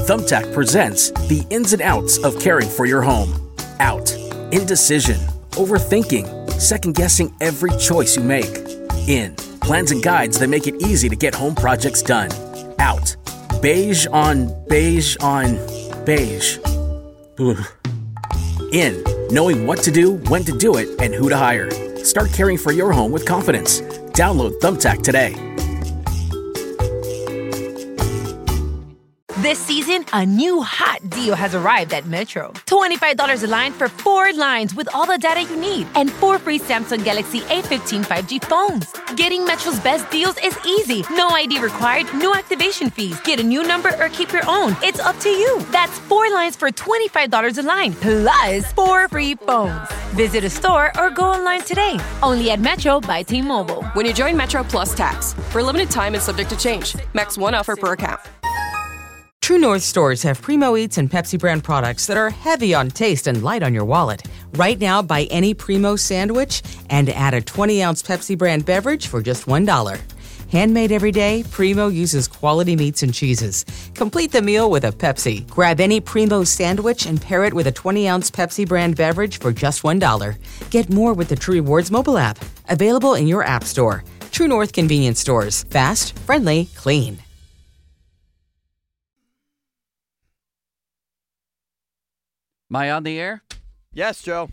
Thumbtack presents the ins and outs of caring for your home. Out. Indecision. Overthinking. Second-guessing every choice you make. In. Plans and guides that make it easy to get home projects done. Out. Beige on beige on beige. Ugh. In. Knowing what to do, when to do it, and who to hire. Start caring for your home with confidence. Download Thumbtack today. This season, a new hot deal has arrived at Metro. $25 a line for 4 lines with all the data you need and 4 free Samsung Galaxy A15 5G phones. Getting Metro's best deals is easy. No ID required, no activation fees. Get a new number or keep your own. It's up to you. That's 4 lines for $25 a line, plus 4 free phones. Visit a store or go online today. Only at Metro by T-Mobile. When you join Metro Plus Tax. For a limited time and subject to change. Max 1 offer per account. True North stores have Primo Eats and Pepsi brand products that are heavy on taste and light on your wallet. Right now, buy any Primo sandwich and add a 20-ounce Pepsi brand beverage for just $1. Handmade every day, Primo uses quality meats and cheeses. Complete the meal with a Pepsi. Grab any Primo sandwich and pair it with a 20-ounce Pepsi brand beverage for just $1. Get more with the True Rewards mobile app. Available in your app store. True North convenience stores. Fast, friendly, clean. Am I on the air? Yes, Joe.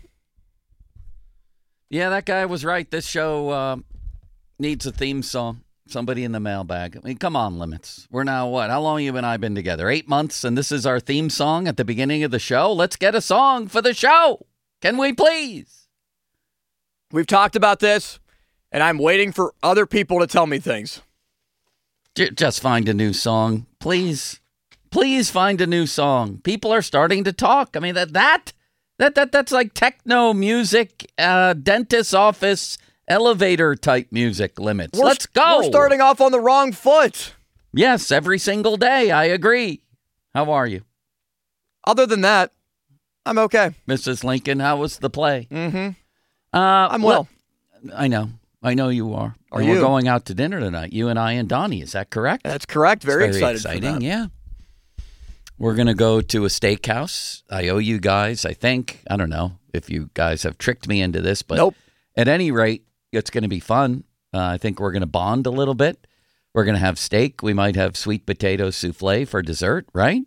Yeah, that guy was right. This show needs a theme song. Somebody in the mailbag. I mean, come on, Limits. We're now what? How long have you and I been together? 8 months, and this is our theme song at the beginning of the show? Let's get a song for the show. Can we please? We've talked about this, and I'm waiting for other people to tell me things. Just find a new song, please. Please find a new song. People are starting to talk. I mean, that's like techno music, dentist office, elevator type music, Limits. Let's go. We're starting off on the wrong foot. Yes, every single day. I agree. How are you? Other than that, I'm okay. Mrs. Lincoln, how was the play? Mm-hmm. I'm well. I know you are. Are you? We're going out to dinner tonight, you and I and Donnie. Is that correct? That's correct. Very excited exciting, for that. Yeah. We're going to go to a steakhouse. I owe you guys, I think. I don't know if you guys have tricked me into this, but nope. At any rate, it's going to be fun. I think we're going to bond a little bit. We're going to have steak. We might have sweet potato souffle for dessert, right?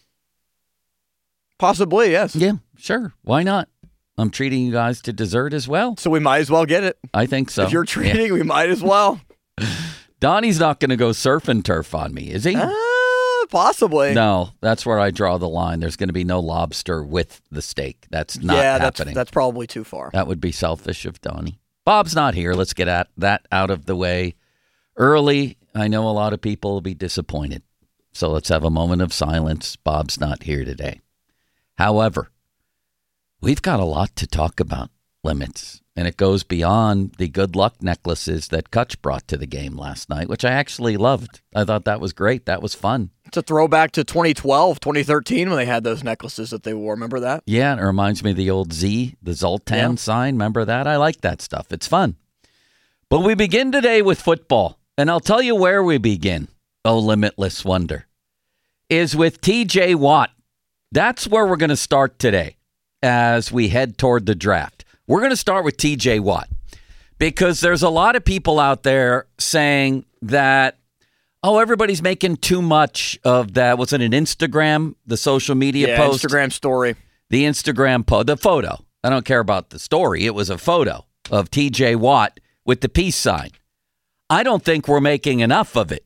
Possibly, yes. Yeah, sure. Why not? I'm treating you guys to dessert as well. So we might as well get it. I think so. If you're treating, we might as well. Donnie's not going to go surf and turf on me, is he? Possibly. No, that's where I draw the line. There's going to be no lobster with the steak. That's not happening. That's probably too far. That would be selfish of Donnie. Bob's not here. Let's get that out of the way early. I know a lot of people will be disappointed. So let's have a moment of silence. Bob's not here today. However, we've got a lot to talk about, Limits. And it goes beyond the good luck necklaces that Kutch brought to the game last night, which I actually loved. I thought that was great. That was fun. It's a throwback to 2012, 2013 when they had those necklaces that they wore. Remember that? Yeah, it reminds me of the old Z, the Zoltan sign. Remember that? I like that stuff. It's fun. But we begin today with football. And I'll tell you where we begin, oh limitless wonder, is with TJ Watt. That's where we're going to start today as we head toward the draft. We're going to start with TJ Watt because there's a lot of people out there saying that, oh, everybody's making too much of that. Was it an Instagram, the social media post? Instagram story. The Instagram post, the photo. I don't care about the story. It was a photo of TJ Watt with the peace sign. I don't think we're making enough of it.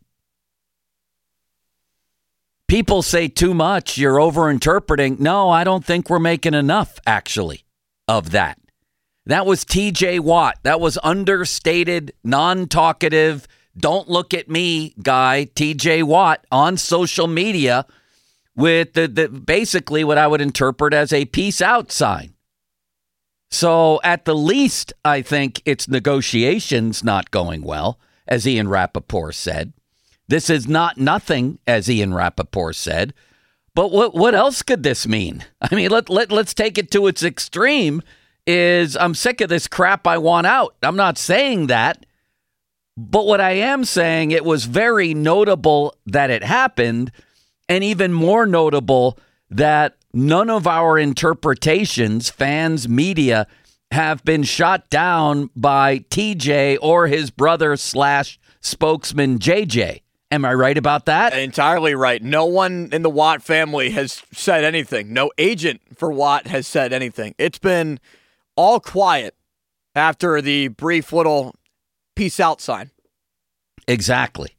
People say too much. You're overinterpreting. No, I don't think we're making enough, actually, of that. That was TJ Watt. That was understated, non-talkative, don't look at me guy, TJ Watt, on social media with the basically what I would interpret as a peace out sign. So at the least, I think it's negotiations not going well, as Ian Rappaport said. This is not nothing, as Ian Rappaport said. But what else could this mean? I mean, let's take it to its extreme. Is I'm sick of this crap, I want out. I'm not saying that. But what I am saying, it was very notable that it happened. And even more notable that none of our interpretations, fans, media, have been shot down by TJ or his brother / spokesman JJ. Am I right about that? Entirely right. No one in the Watt family has said anything. No agent for Watt has said anything. It's been all quiet after the brief little peace out sign. Exactly.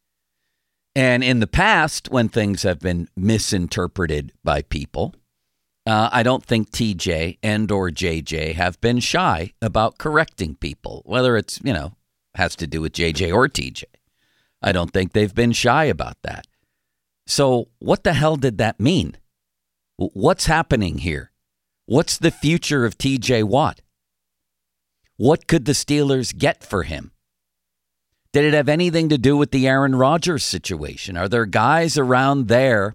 And in the past, when things have been misinterpreted by people, I don't think TJ and or JJ have been shy about correcting people, whether it's, has to do with JJ or TJ. I don't think they've been shy about that. So what the hell did that mean? What's happening here? What's the future of TJ Watt? What could the Steelers get for him? Did it have anything to do with the Aaron Rodgers situation? Are there guys around there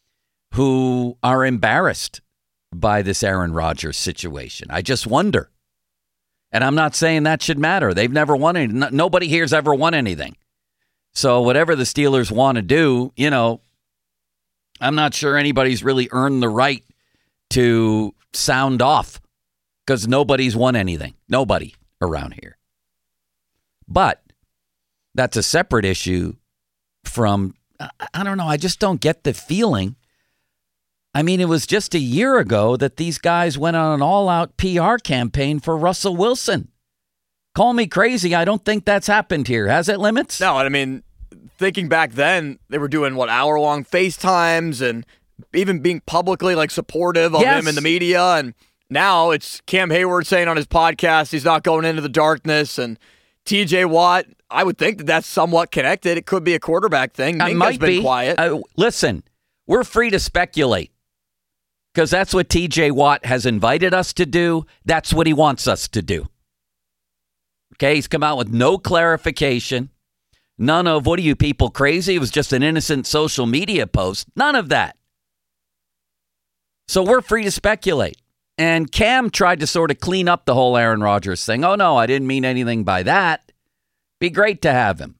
who are embarrassed by this Aaron Rodgers situation? I just wonder. And I'm not saying that should matter. They've never won anything. Nobody here's ever won anything. So whatever the Steelers want to do, I'm not sure anybody's really earned the right to sound off because nobody's won anything. Nobody around here. But that's a separate issue from, I don't know, I just don't get the feeling. I mean, it was just a year ago that these guys went on an all-out PR campaign for Russell Wilson. Call me crazy. I don't think that's happened here. Has it, Limits? No, I mean, thinking back then, they were doing, hour-long FaceTimes and even being publicly, supportive of him in the media. And now it's Cam Hayward saying on his podcast he's not going into the darkness. And TJ Watt, I would think that that's somewhat connected. It could be a quarterback thing. Minka's been quiet. Listen, we're free to speculate because that's what TJ Watt has invited us to do. That's what he wants us to do. Okay, he's come out with no clarification. None of, what are you people crazy? It was just an innocent social media post. None of that. So we're free to speculate. And Cam tried to sort of clean up the whole Aaron Rodgers thing. Oh, no, I didn't mean anything by that. Be great to have him.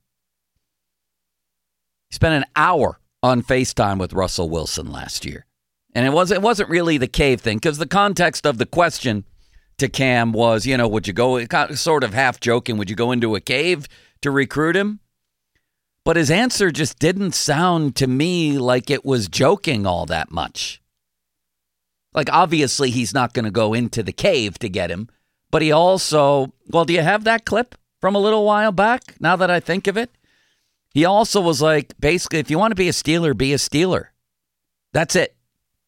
He spent an hour on FaceTime with Russell Wilson last year. And it wasn't really the cave thing because the context of the question to Cam was, would you go, sort of half joking, would you go into a cave to recruit him? But his answer just didn't sound to me like it was joking all that much. Obviously, he's not going to go into the cave to get him. But he also, do you have that clip from a little while back, now that I think of it? He also was basically, if you want to be a Steeler, be a Steeler. That's it.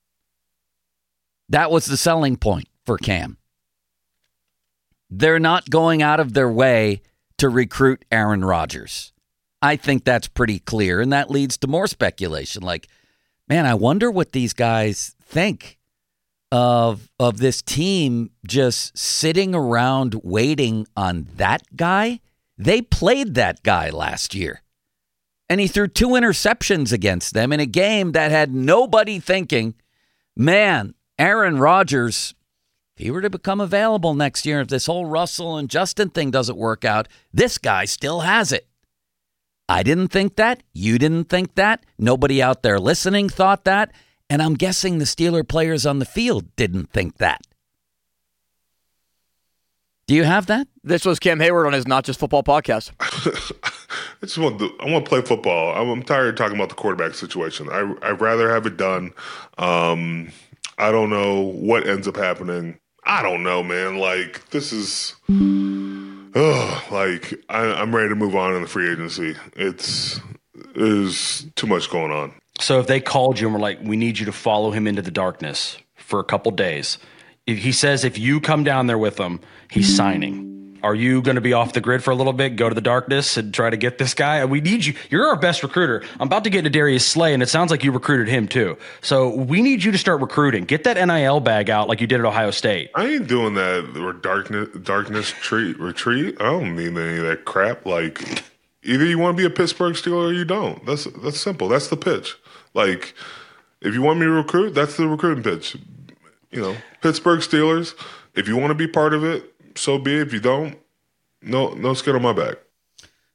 That was the selling point for Cam. They're not going out of their way to recruit Aaron Rodgers. I think that's pretty clear, and that leads to more speculation. Man, I wonder what these guys think of this team just sitting around waiting on that guy. They played that guy last year, and he threw 2 interceptions against them in a game that had nobody thinking, man, Aaron Rodgers, if he were to become available next year, if this whole Russell and Justin thing doesn't work out, this guy still has it. I didn't think that. You didn't think that. Nobody out there listening thought that. And I'm guessing the Steeler players on the field didn't think that. Do you have that? This was Cam Hayward on his Not Just Football podcast. I want to play football. I'm tired of talking about the quarterback situation. I'd rather have it done. I don't know what ends up happening. I don't know, man. This is... I'm ready to move on in the free agency. There's too much going on. So if they called you and were like, we need you to follow him into the darkness for a couple days. If he says if you come down there with him, he's signing. Are you going to be off the grid for a little bit, go to the darkness and try to get this guy? We need you. You're our best recruiter. I'm about to get into Darius Slay, and it sounds like you recruited him too. So we need you to start recruiting. Get that NIL bag out like you did at Ohio State. I ain't doing that or darkness retreat. I don't need any of that crap. Either you want to be a Pittsburgh Steeler or you don't. That's simple. That's the pitch. If you want me to recruit, that's the recruiting pitch. Pittsburgh Steelers, if you want to be part of it, so be it. If you don't, no skin on my back.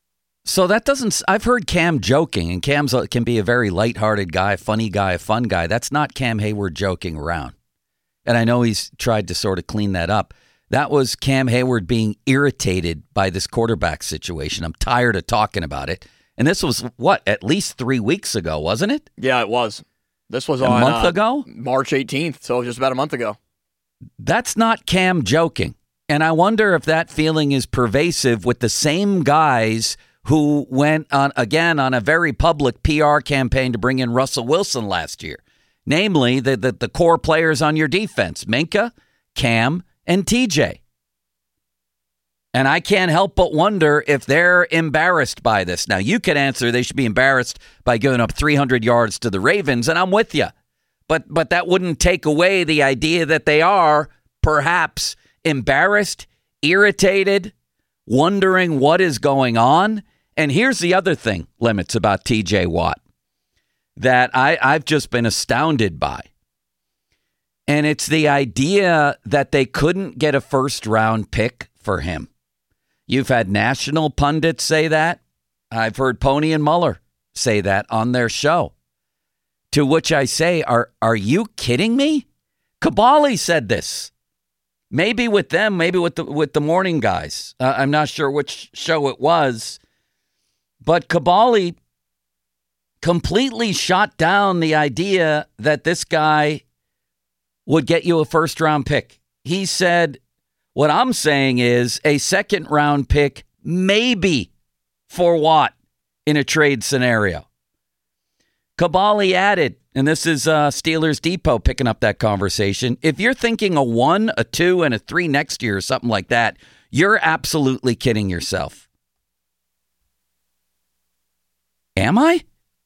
So that doesn't, I've heard Cam joking, and Cam can be a very lighthearted guy, funny guy, a fun guy. That's not Cam Hayward joking around. And I know he's tried to sort of clean that up. That was Cam Hayward being irritated by this quarterback situation. I'm tired of talking about it. And this was, at least 3 weeks ago, wasn't it? Yeah, it was. This was a month ago? March 18th, so just about a month ago. That's not Cam joking. And I wonder if that feeling is pervasive with the same guys who went on a very public PR campaign to bring in Russell Wilson last year. Namely, the core players on your defense, Minkah, Cam, and TJ. And I can't help but wonder if they're embarrassed by this. Now, you could answer they should be embarrassed by giving up 300 yards to the Ravens, and I'm with you. But that wouldn't take away the idea that they are perhaps embarrassed, irritated, wondering what is going on. And here's the other thing, Limits, about TJ Watt that I've just been astounded by. And it's the idea that they couldn't get a first-round pick for him. You've had national pundits say that. I've heard Pony and Mueller say that on their show. To which I say, are you kidding me? Kabali said this. Maybe with them, maybe with the morning guys. I'm not sure which show it was. But Kabali completely shot down the idea that this guy would get you a first-round pick. He said, what I'm saying is a second-round pick maybe for Watt in a trade scenario. Kabali added, and this is Steelers Depot picking up that conversation, if you're thinking a 1, a 2, and a 3 next year or something like that, you're absolutely kidding yourself. Am I?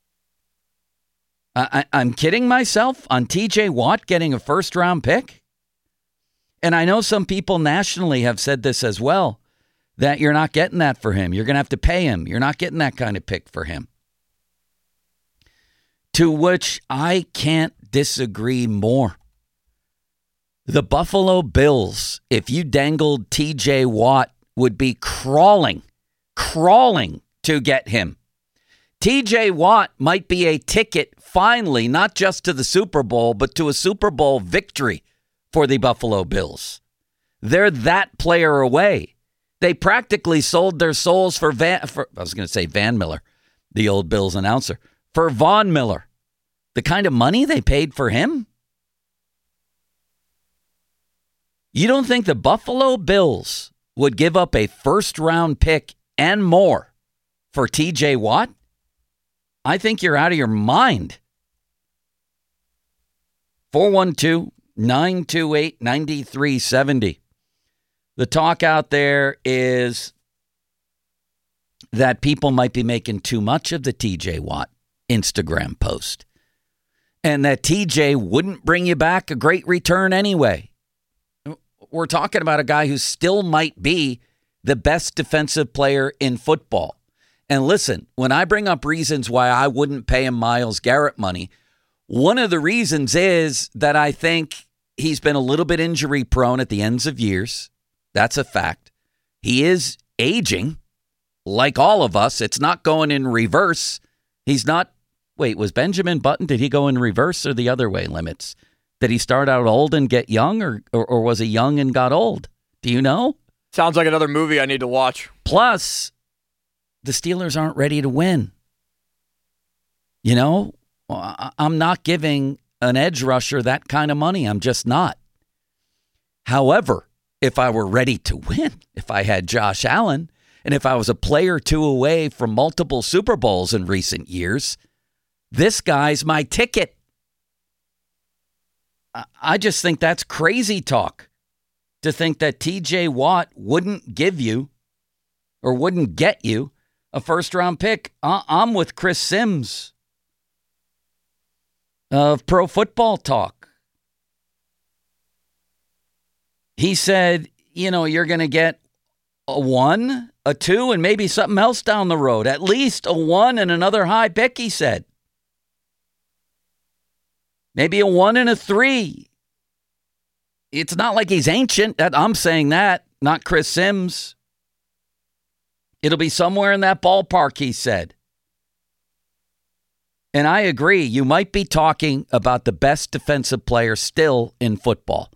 I'm kidding myself on TJ Watt getting a first-round pick? And I know some people nationally have said this as well, that you're not getting that for him. You're going to have to pay him. You're not getting that kind of pick for him. To which I can't disagree more. The Buffalo Bills, if you dangled TJ Watt, would be crawling to get him. TJ Watt might be a ticket, finally, not just to the Super Bowl, but to a Super Bowl victory for the Buffalo Bills. They're that player away. They practically sold their souls for Van Miller, the old Bills announcer, for Von Miller. The kind of money they paid for him? You don't think the Buffalo Bills would give up a first-round pick and more for TJ Watt? I think you're out of your mind. 412-928-9370. The talk out there is that people might be making too much of the TJ Watt Instagram post. And that TJ wouldn't bring you back a great return anyway. We're talking about a guy who still might be the best defensive player in football. And listen, when I bring up reasons why I wouldn't pay him Myles Garrett money, one of the reasons is that I think he's been a little bit injury prone at the ends of years. That's a fact. He is aging, like all of us. It's not going in reverse. He's not. Wait, was Benjamin Button, did he go in reverse or the other way, Limits? Did he start out old and get young, or was he young and got old? Do you know? Sounds like another movie I need to watch. Plus, the Steelers aren't ready to win. You know, I'm not giving an edge rusher that kind of money. I'm just not. However, if I were ready to win, if I had Josh Allen, and if I was a player or two away from multiple Super Bowls in recent years, this guy's my ticket. I just think that's crazy talk to think that TJ Watt wouldn't give you or wouldn't get you a first-round pick. I'm with Chris Sims of Pro Football Talk. He said, you know, you're going to get a 1, a 2, and maybe something else down the road. At least a 1 and another high pick, he said. Maybe a 1 and a 3. It's not like he's ancient. I'm saying that, not Chris Sims. It'll be somewhere in that ballpark, he said. And I agree, you might be talking about the best defensive player still in football.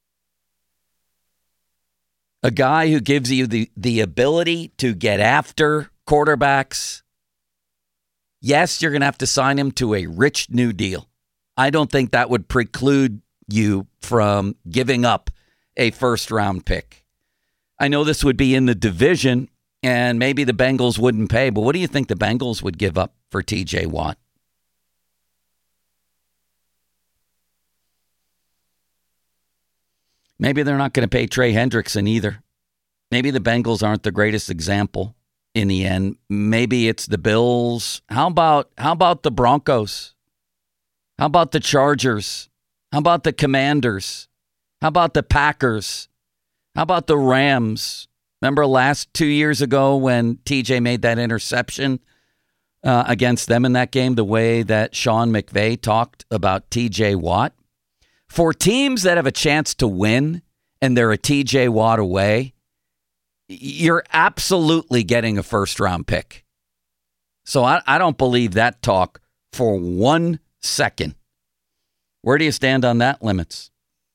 A guy who gives you the ability to get after quarterbacks. Yes, you're going to have to sign him to a rich new deal. I don't think that would preclude you from giving up a first-round pick. I know this would be in the division, and maybe the Bengals wouldn't pay, but what do you think the Bengals would give up for T.J. Watt? Maybe they're not going to pay Trey Hendrickson either. Maybe the Bengals aren't the greatest example in the end. Maybe it's the Bills. How about the Broncos? How about the Chargers? How about the Commanders? How about the Packers? How about the Rams? Remember last 2 years ago when TJ made that interception against them in that game, the way that Sean McVay talked about TJ Watt? For teams that have a chance to win and they're a TJ Watt away, you're absolutely getting a first-round pick. So I don't believe that talk for 1 second. Where do you stand on that, Limits?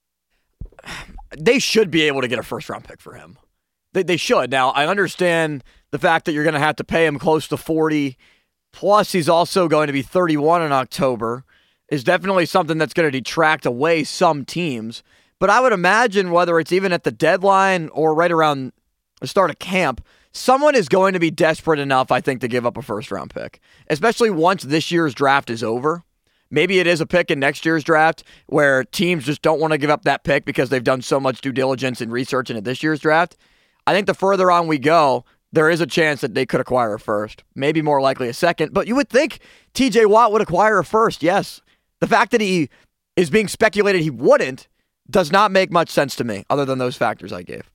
They should be able to get a first-round pick for him. They should. Now, I understand the fact that you're going to have to pay him close to 40, plus he's also going to be 31 in October, is definitely something that's going to detract away some teams. But I would imagine whether it's even at the deadline or right around the start of camp, someone is going to be desperate enough, I think, to give up a first-round pick, especially once this year's draft is over. Maybe it is a pick in next year's draft where teams just don't want to give up that pick because they've done so much due diligence and research into this year's draft. I think the further on we go, there is a chance that they could acquire a first, maybe more likely a second. But you would think TJ Watt would acquire a first, yes. The fact that he is being speculated he wouldn't does not make much sense to me, other than those factors I gave.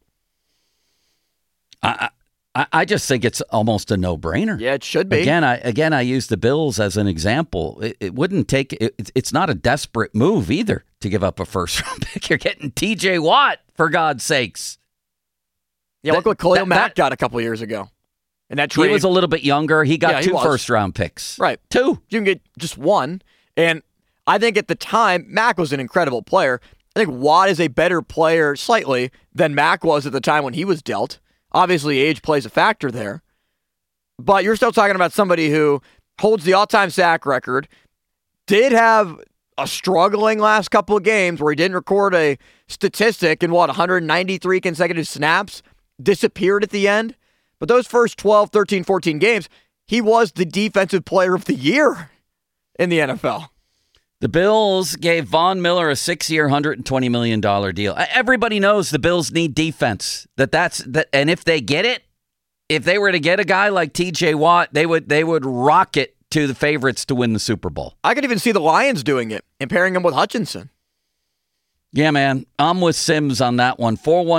I just think it's almost a no-brainer. Yeah, it should be. Again, I use the Bills as an example. It wouldn't take. It's not a desperate move either to give up a first-round pick. You're getting T.J. Watt, for God's sakes. Yeah, look what Khalil Mack got a couple years ago. And that trade, he was a little bit younger. He got 2 first-round picks. Right. 2. You can get just 1. And I think at the time, Mack was an incredible player. I think Watt is a better player slightly than Mack was at the time when he was dealt. Obviously, age plays a factor there. But you're still talking about somebody who holds the all-time sack record, did have a struggling last couple of games where he didn't record a statistic in, 193 consecutive snaps, disappeared at the end. But those first 12, 13, 14 games, he was the defensive player of the year in the NFL. The Bills gave Von Miller a 6-year, $120 million deal. Everybody knows the Bills need defense. And if they get it, if they were to get a guy like T.J. Watt, they would rocket to the favorites to win the Super Bowl. I could even see the Lions doing it and pairing him with Hutchinson. Yeah, man. I'm with Sims on that one.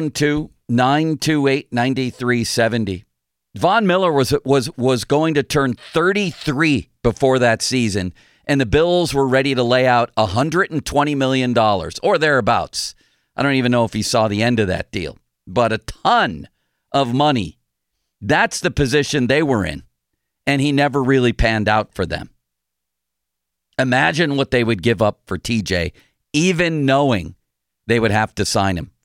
412-928-9370. Von Miller was going to turn 33 before that season, and the Bills were ready to lay out $120 million or thereabouts. I don't even know if he saw the end of that deal, but a ton of money. That's the position they were in, and he never really panned out for them. Imagine what they would give up for TJ, even knowing they would have to sign him.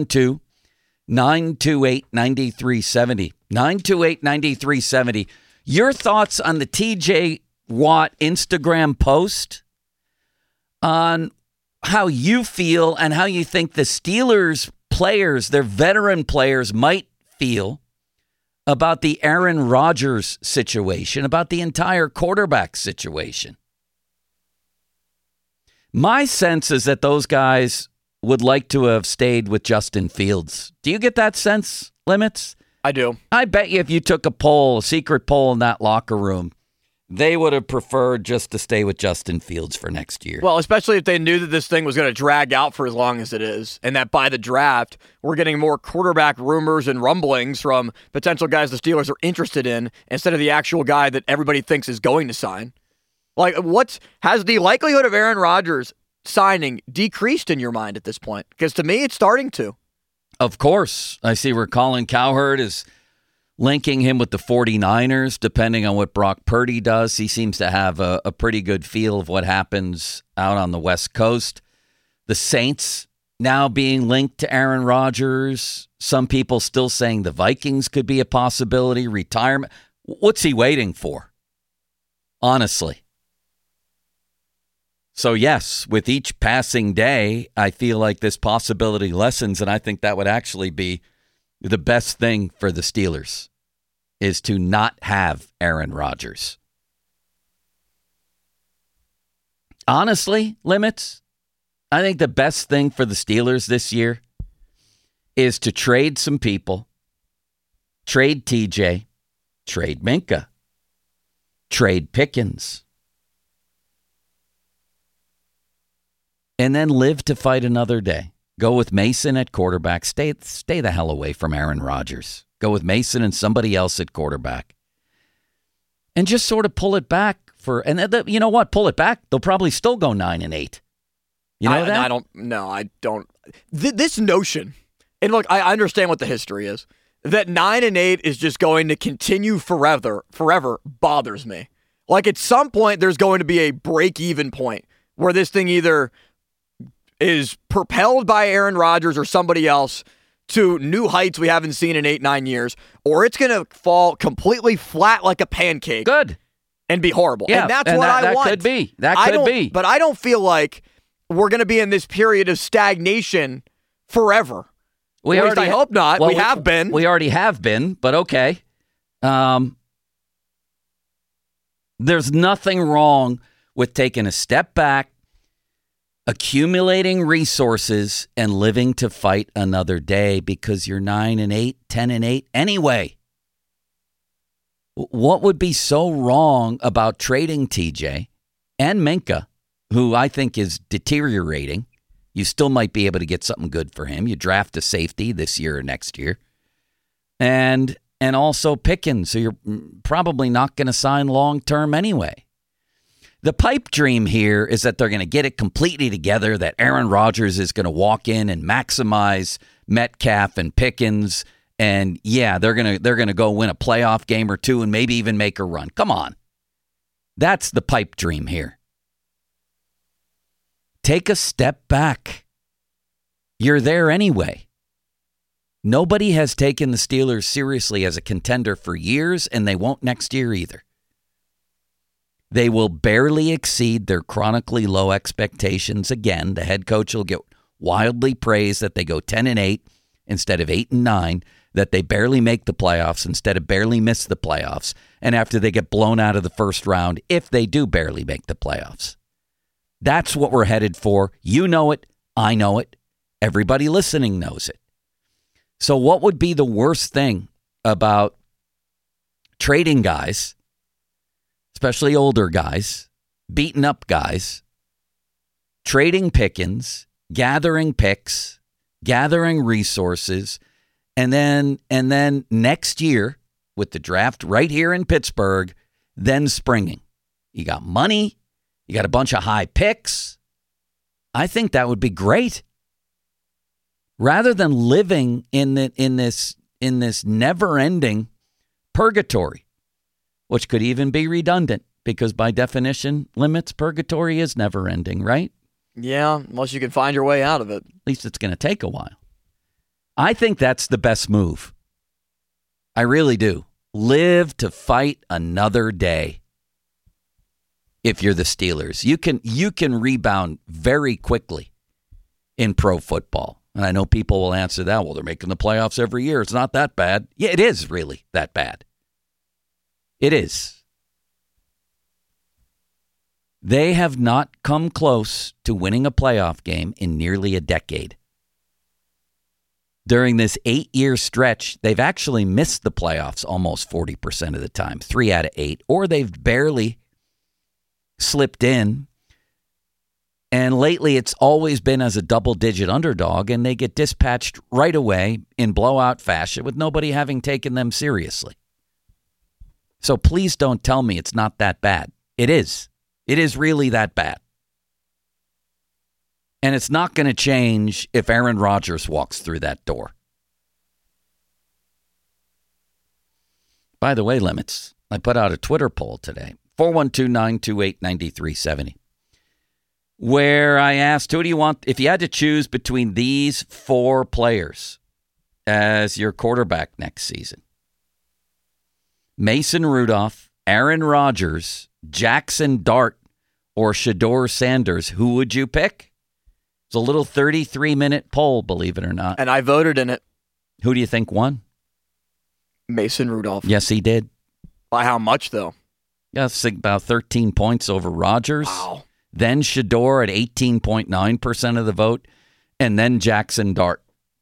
412-928-9370. 928-9370. Your thoughts on the TJ Watt Instagram post, on how you feel and how you think the Steelers players, their veteran players, might feel about the Aaron Rodgers situation, about the entire quarterback situation. My sense is that those guys would like to have stayed with Justin Fields. Do you get that sense, Limits? I do. I bet you if you took a poll, a secret poll in that locker room, they would have preferred just to stay with Justin Fields for next year. Well, especially if they knew that this thing was going to drag out for as long as it is, and that by the draft, we're getting more quarterback rumors and rumblings from potential guys the Steelers are interested in instead of the actual guy that everybody thinks is going to sign. Like, has the likelihood of Aaron Rodgers signing decreased in your mind at this point? Because to me, it's starting to. Of course. I see where Colin Cowherd is linking him with the 49ers, depending on what Brock Purdy does. He seems to have a pretty good feel of what happens out on the West Coast. The Saints now being linked to Aaron Rodgers. Some people still saying the Vikings could be a possibility. Retirement. What's he waiting for? Honestly. So yes, with each passing day, I feel like this possibility lessens, and I think that would actually be the best thing for the Steelers, is to not have Aaron Rodgers. Honestly, Limits, I think the best thing for the Steelers this year is to trade some people, trade TJ, trade Minkah, trade Pickens, and then live to fight another day. Go with Mason at quarterback. Stay the hell away from Aaron Rodgers. Go with Mason and somebody else at quarterback. And just sort of pull it back you know what? Pull it back. They'll probably still go 9-8. You know that? I don't. This notion, and look, I understand what the history is. That 9-8 is just going to continue forever bothers me. Like at some point, there's going to be a break-even point where this thing either is propelled by Aaron Rodgers or somebody else to new heights we haven't seen in 8-9 years, or it's going to fall completely flat like a pancake. Good. And be horrible. Yeah, and that's what I want. That could be. That could be. But I don't feel like we're going to be in this period of stagnation forever. At least I hope not. Well, we have been. We already have been, but okay. There's nothing wrong with taking a step back, accumulating resources, and living to fight another day because you're 9-8, 10-8 anyway. What would be so wrong about trading TJ and Minkah, who I think is deteriorating? You still might be able to get something good for him. You draft a safety this year or next year. And also Pickens, so you're probably not going to sign long-term anyway. The pipe dream here is that they're going to get it completely together, that Aaron Rodgers is going to walk in and maximize Metcalf and Pickens, and yeah, they're going to go win a playoff game or two and maybe even make a run. Come on. That's the pipe dream here. Take a step back. You're there anyway. Nobody has taken the Steelers seriously as a contender for years, and they won't next year either. They will barely exceed their chronically low expectations again. The head coach will get wildly praised that they go 10-8 instead of 8-9, that they barely make the playoffs instead of barely miss the playoffs, and after they get blown out of the first round, if they do barely make the playoffs. That's what we're headed for. You know it. I know it. Everybody listening knows it. So what would be the worst thing about trading guys, especially older guys, beaten up guys, trading Pickens, gathering picks, gathering resources, and then next year with the draft right here in Pittsburgh, then springing. You got money, you got a bunch of high picks. I think that would be great. Rather than living in this never-ending purgatory, which could even be redundant because by definition, Limits, purgatory is never-ending, right? Yeah, unless you can find your way out of it. At least it's going to take a while. I think that's the best move. I really do. Live to fight another day. If you're the Steelers, you can rebound very quickly in pro football. And I know people will answer that, well, they're making the playoffs every year. It's not that bad. Yeah, it is really that bad. It is. They have not come close to winning a playoff game in nearly a decade. During this 8-year stretch, they've actually missed the playoffs almost 40% of the time, 3 out of 8, or they've barely slipped in. And lately, it's always been as a double-digit underdog, and they get dispatched right away in blowout fashion with nobody having taken them seriously. So please don't tell me it's not that bad. It is. It is really that bad. And it's not going to change if Aaron Rodgers walks through that door. By the way, Limits, I put out a Twitter poll today, 412-928-9370, where I asked, who do you want, if you had to choose between these 4 players as your quarterback next season? Mason Rudolph, Aaron Rodgers, Jackson Dart, or Shedeur Sanders, who would you pick? It's a little 33-minute poll, believe it or not. And I voted in it. Who do you think won? Mason Rudolph. Yes, he did. By how much, though? Yes, about 13 points over Rodgers. Wow. Then Shedeur at 18.9% of the vote, and then Jackson Dart.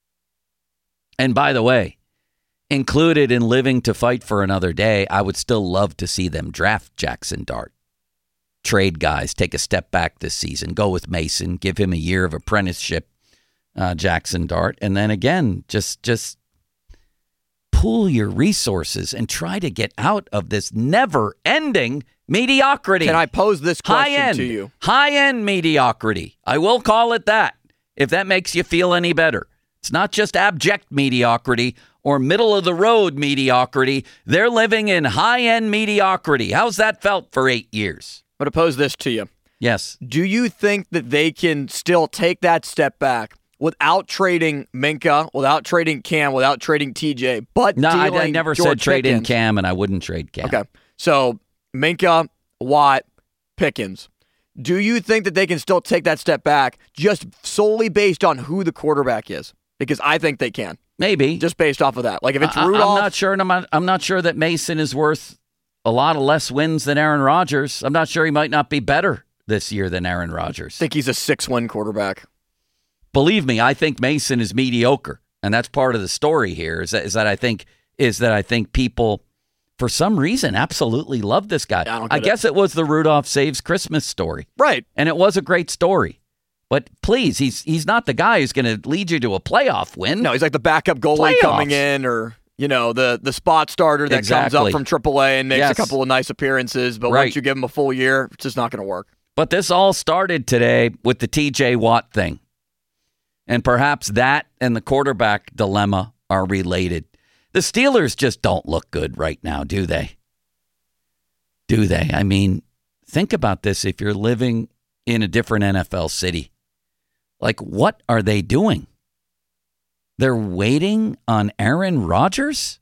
And by the way, included in living to fight for another day, I would still love to see them draft Jackson Dart. Trade guys, take a step back this season, go with Mason, give him a year of apprenticeship, Jackson Dart, and then again, just pool your resources and try to get out of this never-ending mediocrity. Can I pose this question to you? High-end mediocrity. I will call it that, if that makes you feel any better. It's not just abject mediocrity or middle-of-the-road mediocrity. They're living in high-end mediocrity. How's that felt for 8 years? I'm going to pose this to you. Yes. Do you think that they can still take that step back without trading Minkah, without trading Cam, without trading TJ, but no, dealing I never George said trade in Pickens? Cam, and I wouldn't trade Cam. Okay. So Minkah, Watt, Pickens. Do you think that they can still take that step back just solely based on who the quarterback is? Because I think they can. Maybe. Just based off of that. Like if it's Rudolph. I'm not sure, and I'm not sure that Mason is worth a lot of less wins than Aaron Rodgers. I'm not sure he might not be better this year than Aaron Rodgers. I think he's a 6-win quarterback. Believe me, I think Mason is mediocre, and that's part of the story here. Is that I think people, for some reason, absolutely love this guy. I guess it was the Rudolph Saves Christmas story, right? And it was a great story. But please, he's not the guy who's going to lead you to a playoff win. No, he's like the backup goalie coming in, or the spot starter that comes up from AAA and makes a couple of nice appearances. But once you give him a full year, it's just not going to work. But this all started today with the TJ Watt thing. And perhaps that and the quarterback dilemma are related. The Steelers just don't look good right now, do they? Do they? I mean, think about this if you're living in a different NFL city. Like, what are they doing? They're waiting on Aaron Rodgers?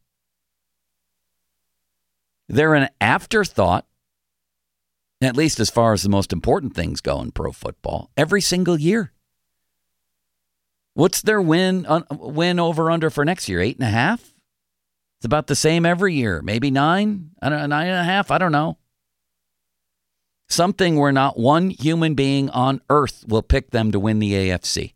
They're an afterthought, at least as far as the most important things go in pro football, every single year. What's their win over under for next year? 8.5? It's about the same every year. Maybe 9? 9.5? I don't know. Something where not one human being on earth will pick them to win the AFC.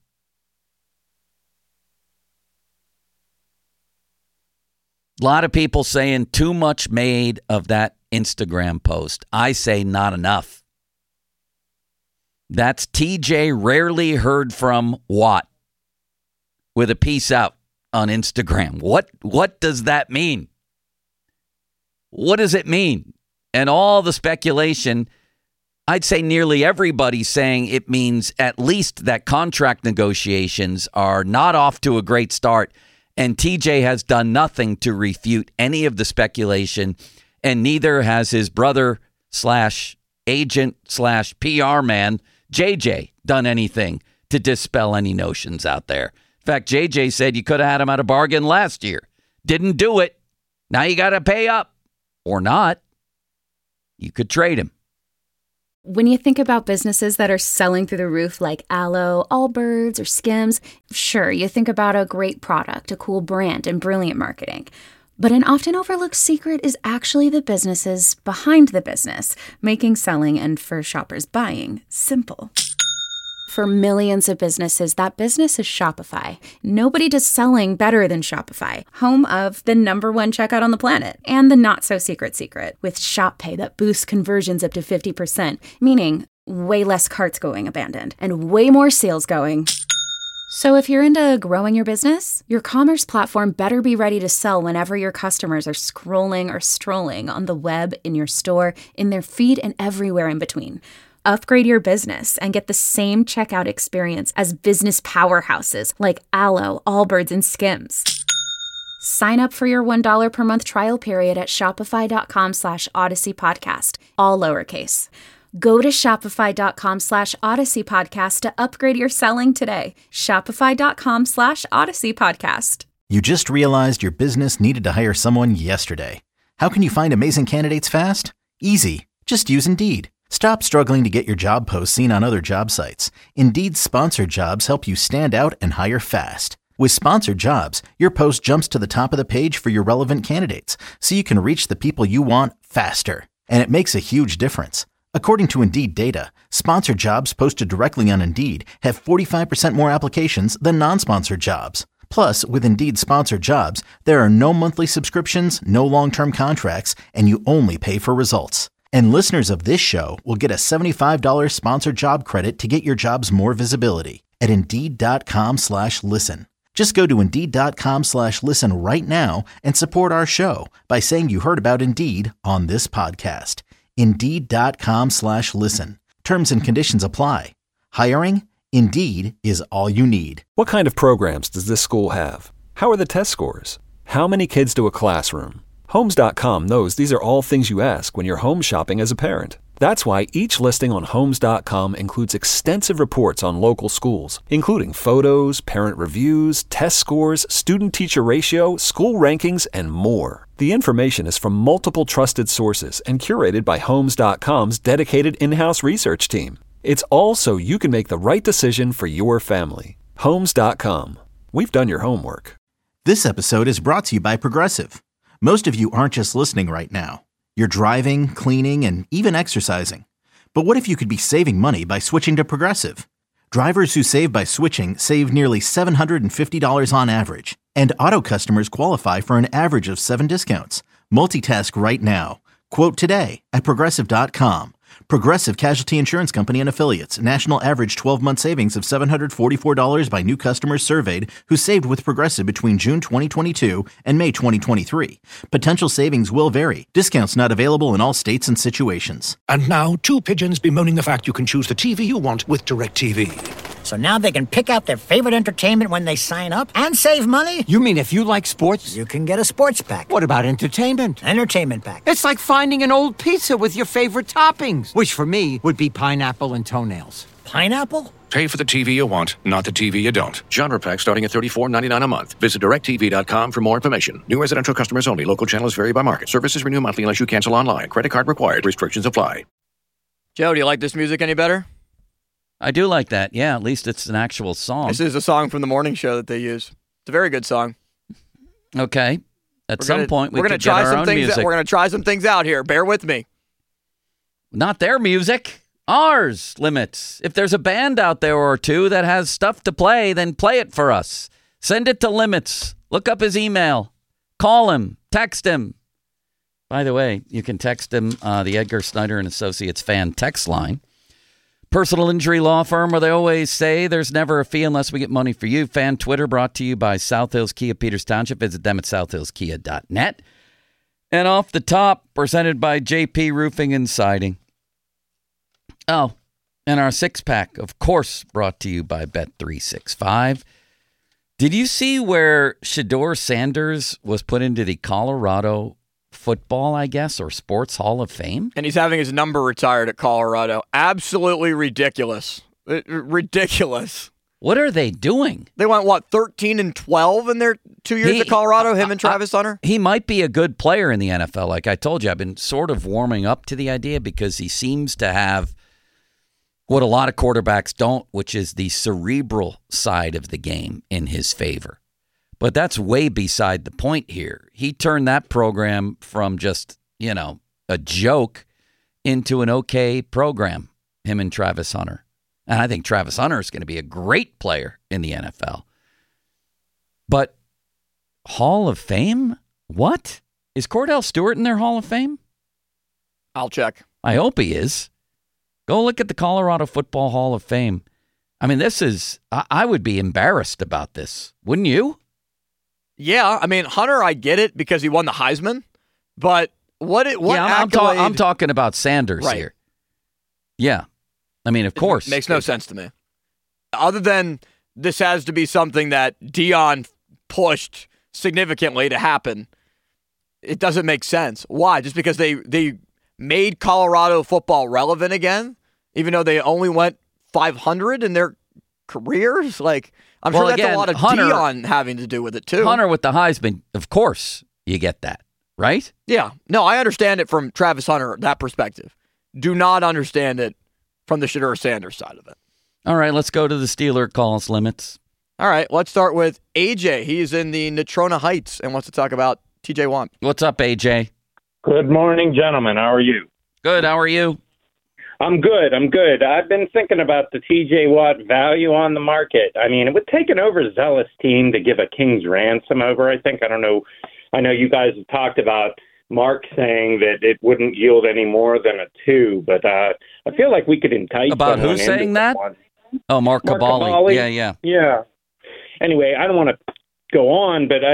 A lot of people saying too much made of that Instagram post. I say not enough. That's TJ rarely heard from Watt with a peace out on Instagram. What does that mean? What does it mean? And all the speculation, I'd say nearly everybody's saying it means at least that contract negotiations are not off to a great start. And TJ has done nothing to refute any of the speculation. And neither has his brother / agent / PR man, JJ, done anything to dispel any notions out there. In fact, JJ said you could have had him at a bargain last year. Didn't do it. Now you got to pay up. Or not. You could trade him. When you think about businesses that are selling through the roof like Aloe, Allbirds, or Skims, sure, you think about a great product, a cool brand, and brilliant marketing. But an often overlooked secret is actually the businesses behind the business, making selling and for shoppers buying simple. For millions of businesses, that business is Shopify. Nobody does selling better than Shopify, home of the #1 checkout on the planet, and the not-so-secret secret, with Shop Pay that boosts conversions up to 50%, meaning way less carts going abandoned, and way more sales going. So if you're into growing your business, your commerce platform better be ready to sell whenever your customers are scrolling or strolling on the web, in your store, in their feed, and everywhere in between. Upgrade your business and get the same checkout experience as business powerhouses like Aloe, Allbirds, and Skims. Sign up for your $1 per month trial period at shopify.com/Odyssey Podcast, all lowercase. Go to shopify.com/Odyssey Podcast to upgrade your selling today. Shopify.com/Odyssey Podcast. You just realized your business needed to hire someone yesterday. How can you find amazing candidates fast? Easy. Just use Indeed. Stop struggling to get your job posts seen on other job sites. Indeed's sponsored jobs help you stand out and hire fast. With sponsored jobs, your post jumps to the top of the page for your relevant candidates, so you can reach the people you want faster. And it makes a huge difference. According to Indeed data, sponsored jobs posted directly on Indeed have 45% more applications than non-sponsored jobs. Plus, with Indeed sponsored jobs, there are no monthly subscriptions, no long-term contracts, and you only pay for results. And listeners of this show will get a $75 sponsored job credit to get your jobs more visibility at Indeed.com/listen. Just go to Indeed.com/listen right now and support our show by saying you heard about Indeed on this podcast. Indeed.com/listen. Terms and conditions apply. Hiring? Indeed is all you need. What kind of programs does this school have? How are the test scores? How many kids do a classroom? Homes.com knows these are all things you ask when you're home shopping as a parent. That's why each listing on Homes.com includes extensive reports on local schools, including photos, parent reviews, test scores, student-teacher ratio, school rankings, and more. The information is from multiple trusted sources and curated by Homes.com's dedicated in-house research team. It's all so you can make the right decision for your family. Homes.com. We've done your homework. This episode is brought to you by Progressive. Most of you aren't just listening right now. You're driving, cleaning, and even exercising. But what if you could be saving money by switching to Progressive? Drivers who save by switching save nearly $750 on average. And auto customers qualify for an average of 7 discounts. Multitask right now. Quote today at Progressive.com. Progressive Casualty Insurance Company and Affiliates. National average 12-month savings of $744 by new customers surveyed who saved with Progressive between June 2022 and May 2023. Potential savings will vary. Discounts not available in all states and situations. And now, two pigeons bemoaning the fact you can choose the TV you want with DirecTV. So now they can pick out their favorite entertainment when they sign up and save money? You mean if you like sports? You can get a sports pack. What about entertainment? Entertainment pack. It's like finding an old pizza with your favorite toppings, which for me would be pineapple and toenails. Pineapple? Pay for the TV you want, not the TV you don't. Genre pack starting at $34.99 a month. Visit DirecTV.com for more information. New residential customers only. Local channels vary by market. Services renew monthly unless you cancel online. Credit card required. Restrictions apply. Joe, do you like this music any better? I do like that. Yeah, at least it's an actual song. This is a song from the morning show that they use. It's a very good song. Okay. At some point, we could get our own music. We're going to try some things out here. Bear with me. Not their music. Ours, Limits. If there's a band out there or two that has stuff to play, then play it for us. Send it to Limits. Look up his email. Call him. Text him. By the way, you can text him the Edgar Snyder and Associates fan text line. Personal injury law firm where they always say there's never a fee unless we get money for you. Fan Twitter brought to you by South Hills Kia Peters Township. Visit them at southhillskia.net. And off the top, presented by JP Roofing and Siding. Oh, and our six-pack, of course, brought to you by Bet365. Did you see where Shedeur Sanders was put into the Colorado Football, I guess, or Sports Hall of Fame? And he's having his number retired at Colorado. Absolutely ridiculous. Ridiculous. What are they doing? They went, 13-12 in their 2 years at Colorado, him and Travis Hunter? He might be a good player in the NFL. Like I told you, I've been sort of warming up to the idea because he seems to have what a lot of quarterbacks don't, which is the cerebral side of the game in his favor. But that's way beside the point here. He turned that program from just, a joke into an okay program, him and Travis Hunter. And I think Travis Hunter is going to be a great player in the NFL. But Hall of Fame? What? Is Cordell Stewart in their Hall of Fame? I'll check. I hope he is. Go look at the Colorado Football Hall of Fame. I mean, I would be embarrassed about this. Wouldn't you? Yeah, I mean, Hunter, I get it because he won the Heisman, but I'm talking about Sanders here. Yeah. I mean, of course. It makes no sense to me. Other than this has to be something that Deion pushed significantly to happen. It doesn't make sense. Why? Just because they made Colorado football relevant again, even though they only went 500 in their careers? Like, I'm sure that's a lot of Deion having to do with it, too. Hunter with the Heisman, of course you get that, right? Yeah. No, I understand it from Travis Hunter, that perspective. Do not understand it from the Shedeur Sanders side of it. All right, let's go to the Steeler calls limits. All right, let's start with AJ. He's in the Natrona Heights and wants to talk about TJ Watt. What's up, AJ? Good morning, gentlemen. How are you? Good. How are you? I'm good. I've been thinking about the TJ Watt value on the market. I mean, it would take an overzealous team to give a king's ransom over, I think. I don't know. I know you guys have talked about Mark saying that it wouldn't yield any more than a 2, but I feel like we could entice about who's saying that? One. Oh, Mark Cabali. Yeah. Anyway, I don't want to go on, but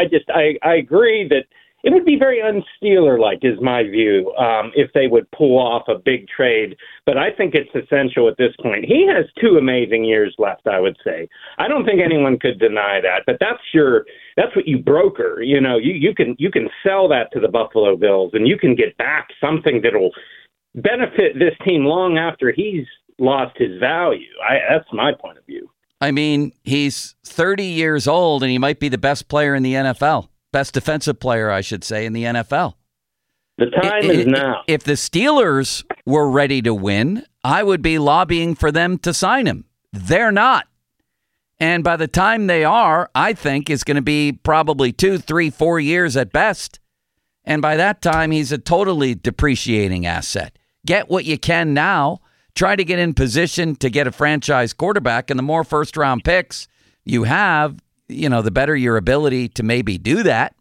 I agree that it would be very un-Steeler-like, is my view, if they would pull off a big trade. But I think it's essential at this point. He has 2 amazing years left, I would say. I don't think anyone could deny that. But that's what you broker. You know, you can sell that to the Buffalo Bills, and you can get back something that'll benefit this team long after he's lost his value. That's my point of view. I mean, he's 30 years old, and he might be the best player in the NFL. Best defensive player, I should say, in the NFL. The time is now. If the Steelers were ready to win, I would be lobbying for them to sign him. They're not. And by the time they are, I think it's going to be probably 2, 3, 4 years at best. And by that time, he's a totally depreciating asset. Get what you can now. Try to get in position to get a franchise quarterback, and the more first-round picks you have, the better your ability to maybe do that.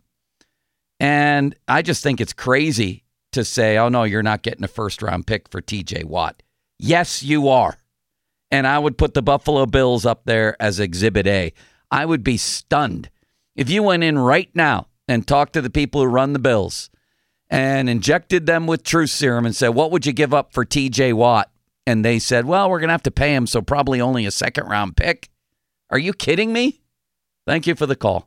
And I just think it's crazy to say, oh, no, you're not getting a first-round pick for TJ Watt. Yes, you are. And I would put the Buffalo Bills up there as Exhibit A. I would be stunned if you went in right now and talked to the people who run the Bills and injected them with truth serum and said, what would you give up for TJ Watt? And they said, well, we're going to have to pay him, so probably only a second-round pick. Are you kidding me? Thank you for the call.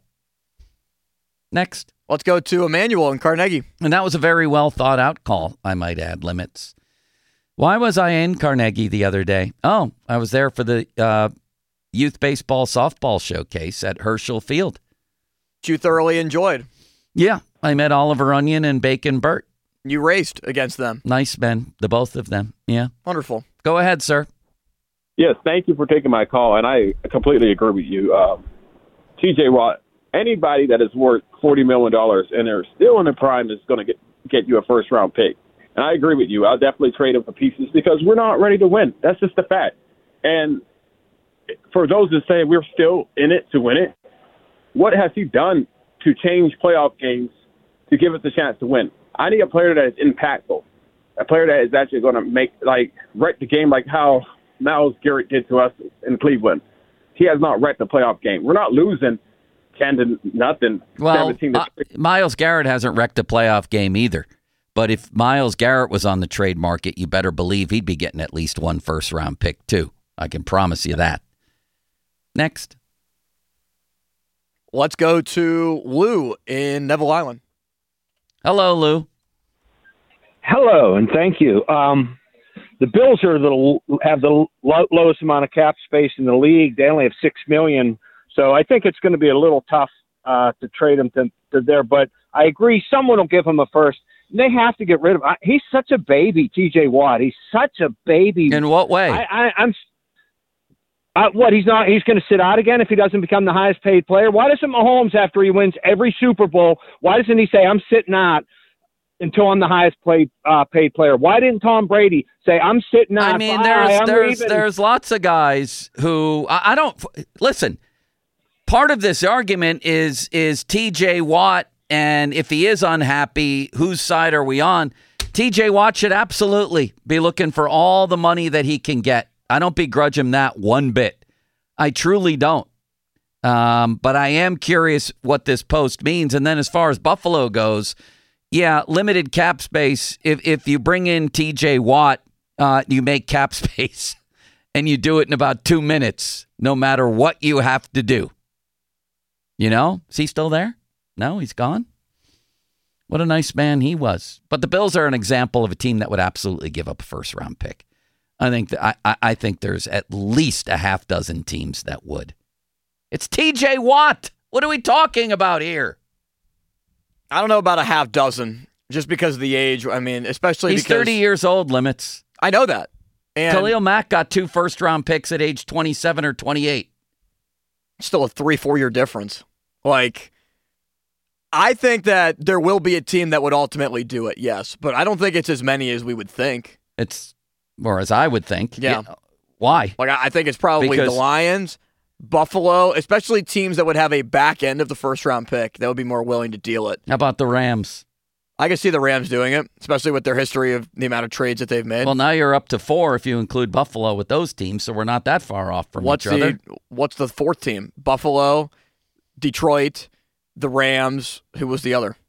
Next. Let's go to Emmanuel in Carnegie. And that was a very well thought out call, I might add, limits. Why was I in Carnegie the other day? Oh, I was there for the youth baseball softball showcase at Herschel Field. You thoroughly enjoyed. Yeah, I met Oliver Onion and Bacon Burt. You raced against them. Nice men, the both of them. Yeah. Wonderful. Go ahead, sir. Yes, thank you for taking my call, and I completely agree with you. TJ Watt, anybody that is worth $40 million and they're still in the prime is going to get you a first-round pick. And I agree with you. I'll definitely trade him for pieces because we're not ready to win. That's just the fact. And for those that say we're still in it to win it, what has he done to change playoff games to give us a chance to win? I need a player that is impactful, a player that is actually going to wreck the game like how Myles Garrett did to us in Cleveland. He has not wrecked the playoff game. We're not losing 10-0. Well, 17-3. Myles Garrett hasn't wrecked a playoff game either. But if Myles Garrett was on the trade market, you better believe he'd be getting at least one first-round pick, too. I can promise you that. Next. Let's go to Lou in Neville Island. Hello, Lou. Hello, and thank you. The Bills have the lowest amount of cap space in the league. They only have $6 million, so I think it's going to be a little tough to trade him to there. But I agree, someone will give him a first. They have to get rid of him. He's such a baby, TJ Watt. He's such a baby. In what way? He's not. He's going to sit out again if he doesn't become the highest paid player. Why doesn't Mahomes, after he wins every Super Bowl, why doesn't he say, I'm sitting out until I'm the highest paid player? Why didn't Tom Brady say, I'm sitting out? I mean, there's lots of guys who I don't listen. Part of this argument is TJ Watt, and if he is unhappy, whose side are we on? TJ Watt should absolutely be looking for all the money that he can get. I don't begrudge him that one bit. I truly don't. But I am curious what this post means. And then as far as Buffalo goes, yeah, limited cap space. If you bring in TJ Watt, you make cap space. And you do it in about 2 minutes, no matter what you have to do. You know, is he still there? No, he's gone. What a nice man he was. But the Bills are an example of a team that would absolutely give up a first-round pick. I think there's at least a half dozen teams that would. It's TJ Watt. What are we talking about here? I don't know about a half dozen, just because of the age. I mean, especially he's because 30 years old, Limits. I know that. And Khalil Mack got 2 first-round picks at age 27 or 28. Still a 3-4 year difference. Like, I think that there will be a team that would ultimately do it, yes. But I don't think it's as many as we would think. Or as I would think. Yeah. Why? Like, I think it's probably the Lions, Buffalo, especially teams that would have a back end of the first-round pick that would be more willing to deal it. How about the Rams? I can see the Rams doing it, especially with their history of the amount of trades that they've made. Well, now you're up to 4 if you include Buffalo with those teams, so we're not that far off from each other. What's the fourth team? Buffalo, Detroit, the Rams. Who was the other?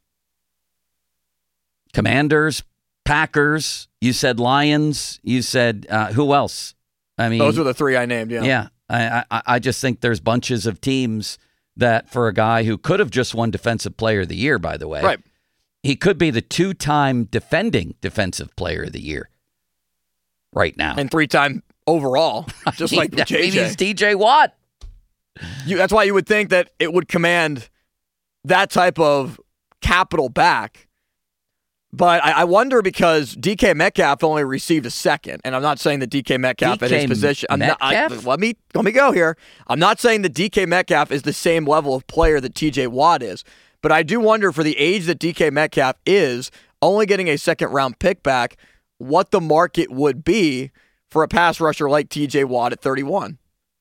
Commanders, Packers. You said Lions. You said who else? I mean, those are the 3 I named. Yeah. Yeah. I just think there's bunches of teams that for a guy who could have just won Defensive Player of the Year, by the way. Right. He could be the 2-time defending Defensive Player of the Year right now. And 3-time overall, just like JJ. He's TJ Watt. That's why you would think that it would command that type of capital back. But I wonder because DK Metcalf only received a second, and I'm not saying that DK Metcalf at his position. Let me go here. I'm not saying that DK Metcalf is the same level of player that TJ Watt is. But I do wonder, for the age that DK Metcalf is, only getting a second-round pick back, what the market would be for a pass rusher like TJ Watt at 31.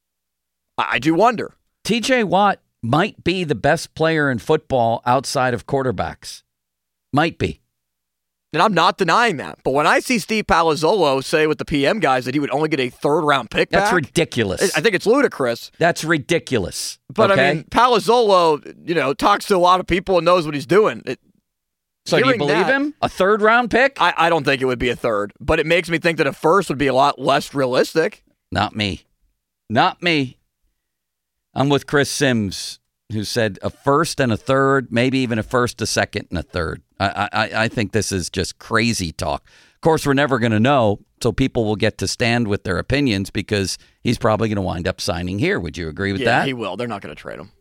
I do wonder. TJ Watt might be the best player in football outside of quarterbacks. Might be. And I'm not denying that. But when I see Steve Palazzolo say with the PM guys that he would only get a third-round pick back, that's ridiculous. I think it's ludicrous. That's ridiculous. But, I mean, Palazzolo, talks to a lot of people and knows what he's doing. So do you believe him? A third-round pick? I don't think it would be a third. But it makes me think that a first would be a lot less realistic. Not me. Not me. I'm with Chris Sims, who said a first and a third, maybe even a first, a second, and a third. I think this is just crazy talk. Of course, we're never going to know, so people will get to stand with their opinions because he's probably going to wind up signing here. Would you agree with that? Yeah, he will. They're not going to trade him.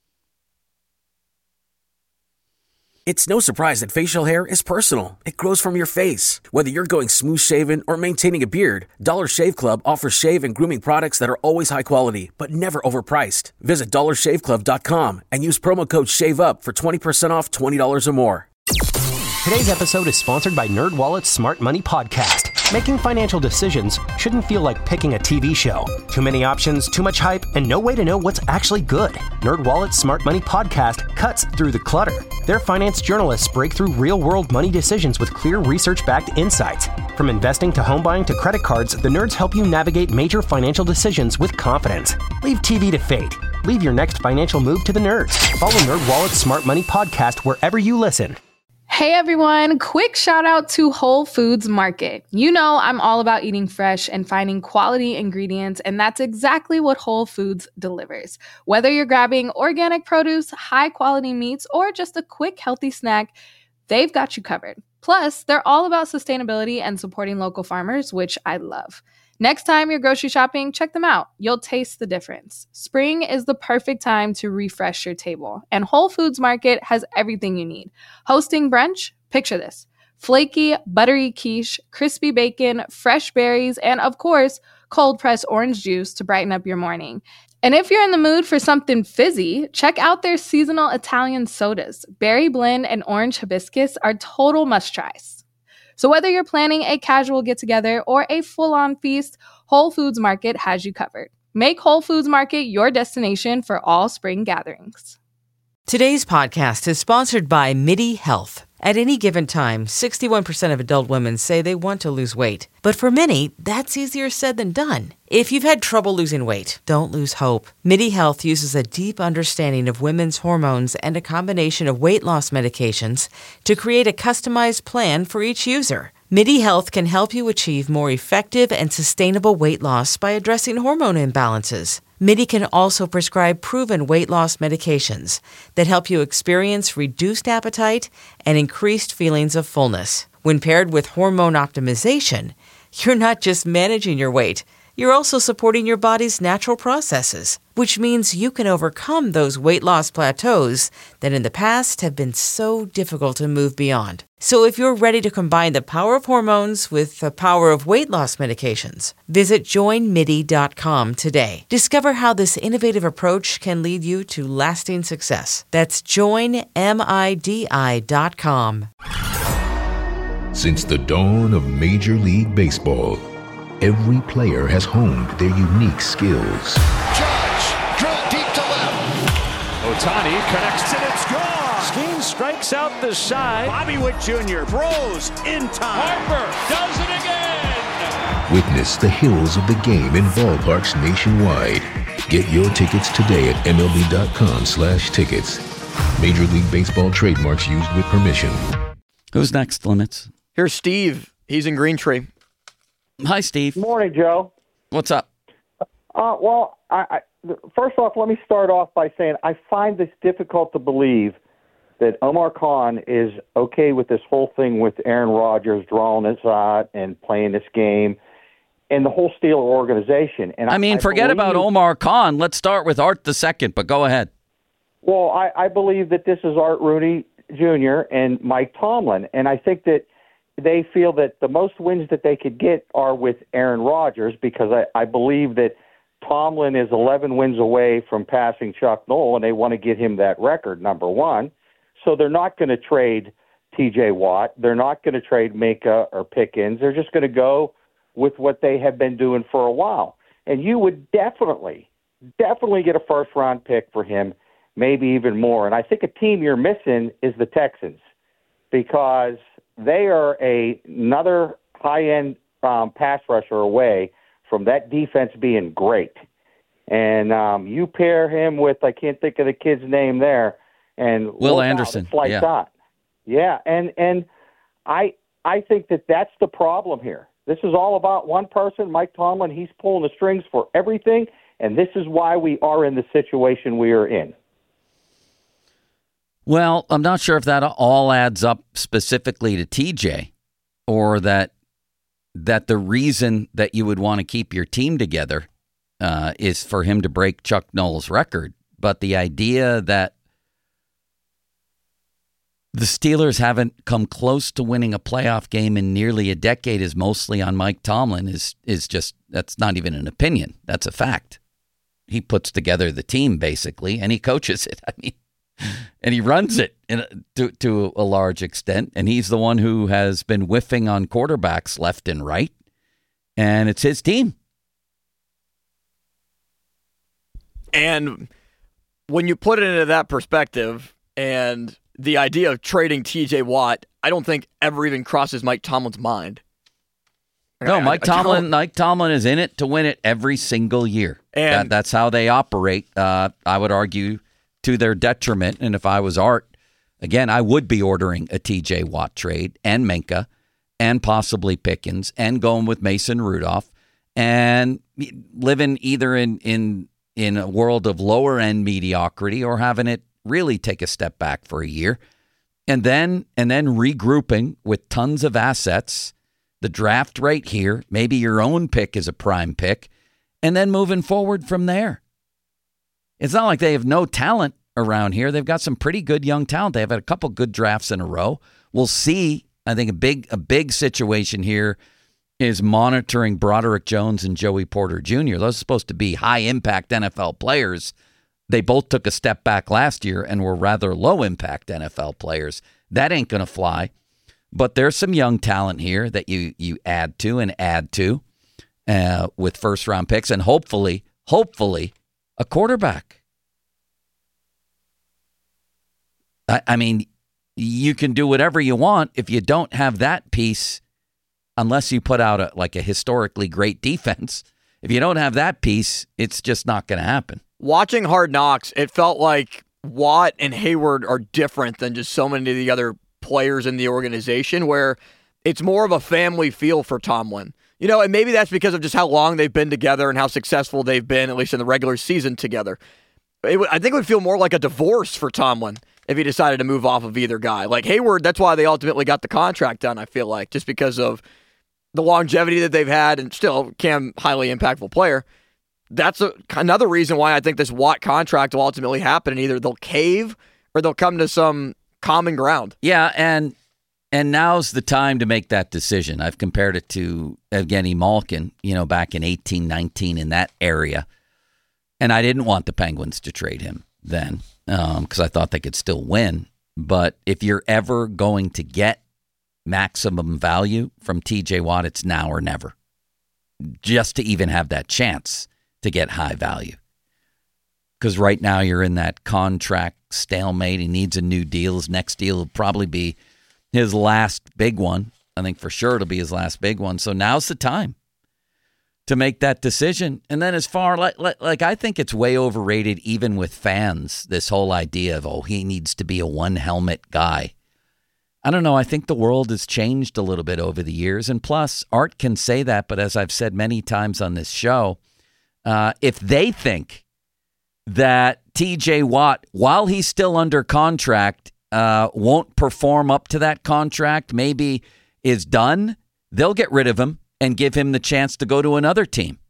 It's no surprise that facial hair is personal. It grows from your face. Whether you're going smooth shaven or maintaining a beard, Dollar Shave Club offers shave and grooming products that are always high quality, but never overpriced. Visit DollarShaveClub.com and use promo code SHAVEUP for 20% off $20 or more. Today's episode is sponsored by NerdWallet's Smart Money Podcast. Making financial decisions shouldn't feel like picking a TV show. Too many options, too much hype, and no way to know what's actually good. NerdWallet's Smart Money Podcast cuts through the clutter. Their finance journalists break through real-world money decisions with clear research-backed insights. From investing to home buying to credit cards, the nerds help you navigate major financial decisions with confidence. Leave TV to fate. Leave your next financial move to the nerds. Follow NerdWallet's Smart Money Podcast wherever you listen. Hey everyone, quick shout out to Whole Foods Market. You know I'm all about eating fresh and finding quality ingredients, and that's exactly what Whole Foods delivers. Whether you're grabbing organic produce, high quality meats, or just a quick healthy snack, they've got you covered. Plus, they're all about sustainability and supporting local farmers, which I love. Next time you're grocery shopping, check them out. You'll taste the difference. Spring is the perfect time to refresh your table, and Whole Foods Market has everything you need. Hosting brunch? Picture this. Flaky, buttery quiche, crispy bacon, fresh berries, and of course, cold-pressed orange juice to brighten up your morning. And if you're in the mood for something fizzy, check out their seasonal Italian sodas. Berry blend and orange hibiscus are total must-tries. So whether you're planning a casual get-together or a full-on feast, Whole Foods Market has you covered. Make Whole Foods Market your destination for all spring gatherings. Today's podcast is sponsored by MIDI Health. At any given time, 61% of adult women say they want to lose weight. But for many, that's easier said than done. If you've had trouble losing weight, don't lose hope. MIDI Health uses a deep understanding of women's hormones and a combination of weight loss medications to create a customized plan for each user. MIDI Health can help you achieve more effective and sustainable weight loss by addressing hormone imbalances. MIDI can also prescribe proven weight loss medications that help you experience reduced appetite and increased feelings of fullness. When paired with hormone optimization, you're not just managing your weight, you're also supporting your body's natural processes, which means you can overcome those weight loss plateaus that in the past have been so difficult to move beyond. So if you're ready to combine the power of hormones with the power of weight loss medications, visit joinmidi.com today. Discover how this innovative approach can lead you to lasting success. That's joinmidi.com. Since the dawn of Major League Baseball, every player has honed their unique skills. Judge, drill deep to left. Ohtani connects and it's gone. Skeen strikes out the side. Bobby Witt Jr. throws in time. Harper does it again. Witness the heroes of the game in ballparks nationwide. Get your tickets today at MLB.com/tickets. Major League Baseball trademarks used with permission. Who's next, Limits? Here's Steve. He's in Green Tree. Hi, Steve. Morning, Joe. What's up? Well, first off, let me start off by saying I find this difficult to believe that Omar Khan is okay with this whole thing with Aaron Rodgers drawing his out and playing this game and the whole Steeler organization. And I mean, forget about Omar Khan. Let's start with Art the Second, but go ahead. Well, I believe that this is Art Rooney Jr. and Mike Tomlin, and I think that they feel that the most wins that they could get are with Aaron Rodgers because I believe that Tomlin is 11 wins away from passing Chuck Noll, and they want to get him that record, number one. So they're not going to trade T.J. Watt. They're not going to trade Minka or Pickens. They're just going to go with what they have been doing for a while. And you would definitely get a first-round pick for him, maybe even more. And I think a team you're missing is the Texans because they are another high-end pass rusher away from that defense being great. And you pair him with, I can't think of the kid's name there, and Will Anderson. Yeah, and I think that that's the problem here. This is all about one person, Mike Tomlin. He's pulling the strings for everything, and this is why we are in the situation we are in. Well, I'm not sure if that all adds up specifically to TJ or that the reason that you would want to keep your team together is for him to break Chuck Noll's record. But the idea that the Steelers haven't come close to winning a playoff game in nearly a decade is mostly on Mike Tomlin is just, that's not even an opinion. That's a fact. He puts together the team basically, and he coaches it. I mean, and he runs it to a large extent, and he's the one who has been whiffing on quarterbacks left and right, and it's his team. And when you put it into that perspective and the idea of trading T.J. Watt, I don't think ever even crosses Mike Tomlin's mind. No, Mike Tomlin is in it to win it every single year. And that's how they operate. I would argue to their detriment. And if I was Art, again, I would be ordering a T.J. Watt trade and Minka and possibly Pickens and going with Mason Rudolph and living either in a world of lower end mediocrity or having it really take a step back for a year and then regrouping with tons of assets, the draft right here, maybe your own pick is a prime pick, and then moving forward from there. It's not like they have no talent around here. They've got some pretty good young talent. They've had a couple good drafts in a row. We'll see. I think a big situation here is monitoring Broderick Jones and Joey Porter Jr. Those are supposed to be high-impact NFL players. They both took a step back last year and were rather low-impact NFL players. That ain't going to fly. But there's some young talent here that you add to with first-round picks and hopefully a quarterback. I mean, you can do whatever you want if you don't have that piece, unless you put out a historically great defense. If you don't have that piece, it's just not going to happen. Watching Hard Knocks, it felt like Watt and Hayward are different than just so many of the other players in the organization, where it's more of a family feel for Tomlin. And maybe that's because of just how long they've been together and how successful they've been, at least in the regular season together. I think it would feel more like a divorce for Tomlin if he decided to move off of either guy. Like Hayward, that's why they ultimately got the contract done, I feel like, just because of the longevity that they've had, and still Cam, highly impactful player. That's another reason why I think this Watt contract will ultimately happen, and either they'll cave or they'll come to some common ground. Yeah, and now's the time to make that decision. I've compared it to Evgeny Malkin, back in 18-19 in that area. And I didn't want the Penguins to trade him then because I thought they could still win. But if you're ever going to get maximum value from TJ Watt, it's now or never, just to even have that chance to get high value. Because right now you're in that contract stalemate. He needs a new deal. His next deal will probably be his last big one. I think for sure it'll be his last big one. So now's the time to make that decision. And then as far, like I think it's way overrated even with fans, this whole idea of, he needs to be a one-helmet guy. I don't know. I think the world has changed a little bit over the years. And plus, Art can say that, but as I've said many times on this show, if they think that TJ Watt, while he's still under contract, won't perform up to that contract, maybe is done, they'll get rid of him and give him the chance to go to another team.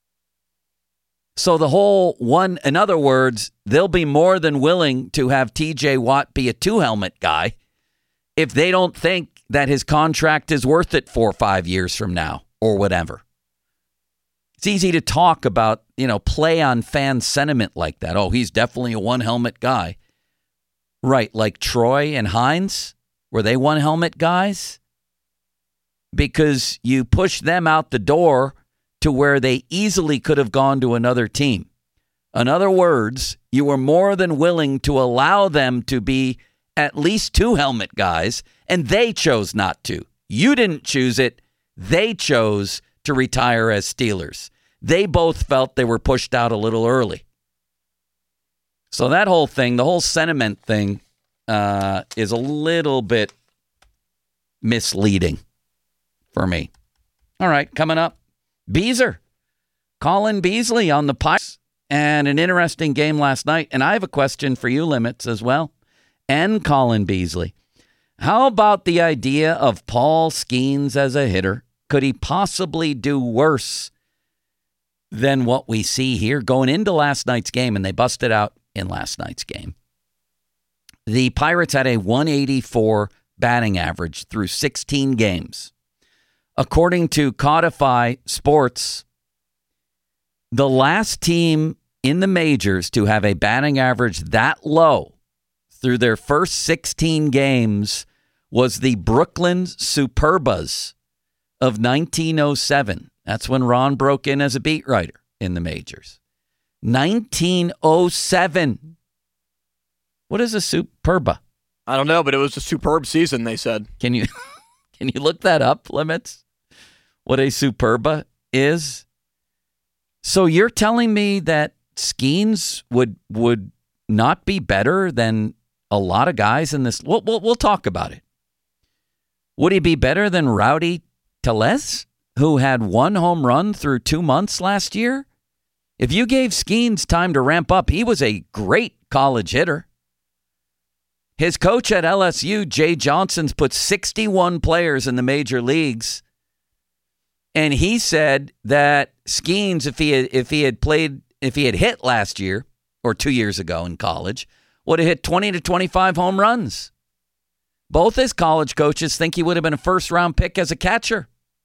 So the whole one, in other words, they'll be more than willing to have TJ Watt be a two-helmet guy if they don't think that his contract is worth it 4 or 5 years from now or whatever. It's easy to talk about, play on fan sentiment like that. Oh, he's definitely a one-helmet guy. Right, like Troy and Hines, were they one-helmet guys? Because you push them out the door to where they easily could have gone to another team. In other words, you were more than willing to allow them to be at least two-helmet guys, and they chose not to. You didn't choose it. They chose to retire as Steelers. They both felt they were pushed out a little early. So that whole thing, the whole sentiment thing, is a little bit misleading for me. All right, coming up, Beezer. Colin Beasley on the Pirates. And an interesting game last night. And I have a question for you, Limits, as well. And Colin Beasley. How about the idea of Paul Skeens as a hitter? Could he possibly do worse than what we see here going into last night's game? And they busted out in last night's game. The Pirates had a 184 batting average through 16 games. According to Codify Sports, the last team in the majors to have a batting average that low through their first 16 games was the Brooklyn Superbas of 1907. That's when Ron broke in as a beat writer in the majors. 1907. What is a Superba? I don't know, but it was a superb season, they said. Can you look that up, Limits? What a Superba is? So you're telling me that Skeens would not be better than a lot of guys in this? We'll talk about it. Would he be better than Rowdy Tellez, who had 1 home run through 2 months last year? If you gave Skeens time to ramp up, he was a great college hitter. His coach at LSU, Jay Johnson's put 61 players in the major leagues. And he said that Skeens, if he had hit last year or 2 years ago in college, would have hit 20 to 25 home runs. Both his college coaches think he would have been a first-round pick as a catcher.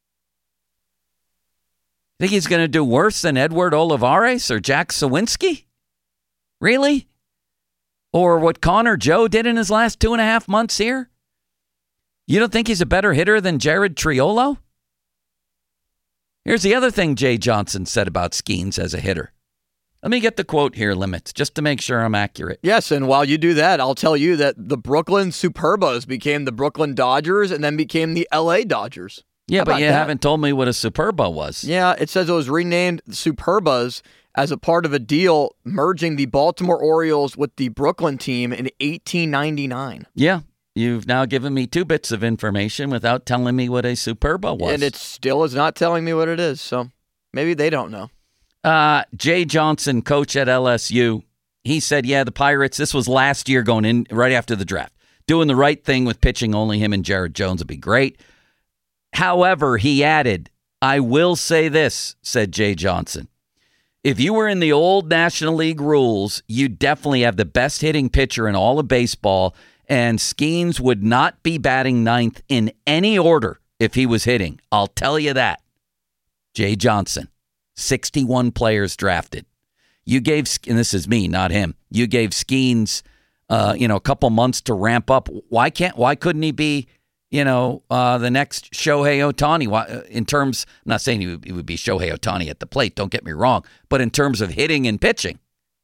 Think he's going to do worse than Edward Olivares or Jack Sawinski? Really? Or what Connor Joe did in his last 2.5 months here? You don't think he's a better hitter than Jared Triolo? Here's the other thing Jay Johnson said about Skeens as a hitter. Let me get the quote here, Limits, just to make sure I'm accurate. Yes, and while you do that, I'll tell you that the Brooklyn Superbas became the Brooklyn Dodgers and then became the LA Dodgers. Yeah, but you haven't told me what a Superba was. Yeah, it says it was renamed Superbas as a part of a deal merging the Baltimore Orioles with the Brooklyn team in 1899. Yeah, You've now given me 2 bits of information without telling me what a Superba was. And it still is not telling me what it is, so maybe they don't know. Jay Johnson, coach at LSU, he said, yeah, the Pirates, this was last year going in right after the draft. Doing the right thing with pitching only him and Jared Jones would be great. However, he added, I will say this, said Jay Johnson. If you were in the old National League rules, you definitely have the best hitting pitcher in all of baseball, and Skeens would not be batting 9th in any order if he was hitting. I'll tell you that. Jay Johnson, 61 players drafted. You gave, and this is me, not him, you gave Skeens, a couple months to ramp up. Why couldn't he be, the next Shohei Ohtani? Why, in terms, I'm not saying he would be Shohei Ohtani at the plate, don't get me wrong, but in terms of hitting and pitching,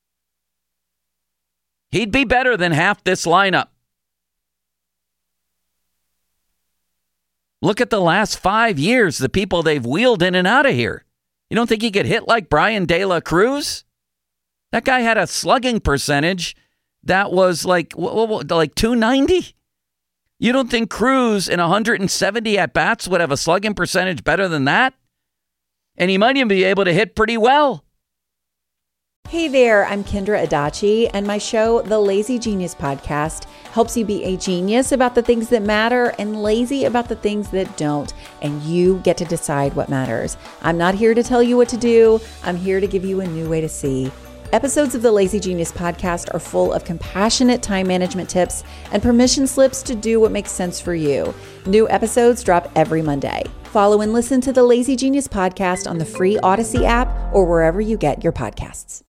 he'd be better than half this lineup. Look at the last 5 years, the people they've wheeled in and out of here. You don't think he could hit like Brian De La Cruz? That guy had a slugging percentage that was like 290. You don't think Cruz in 170 at-bats would have a slugging percentage better than that? And he might even be able to hit pretty well. Hey there, I'm Kendra Adachi, and my show, The Lazy Genius Podcast, helps you be a genius about the things that matter and lazy about the things that don't, and you get to decide what matters. I'm not here to tell you what to do. I'm here to give you a new way to see. Episodes of the Lazy Genius Podcast are full of compassionate time management tips and permission slips to do what makes sense for you. New episodes drop every Monday. Follow and listen to the Lazy Genius Podcast on the free Odyssey app or wherever you get your podcasts.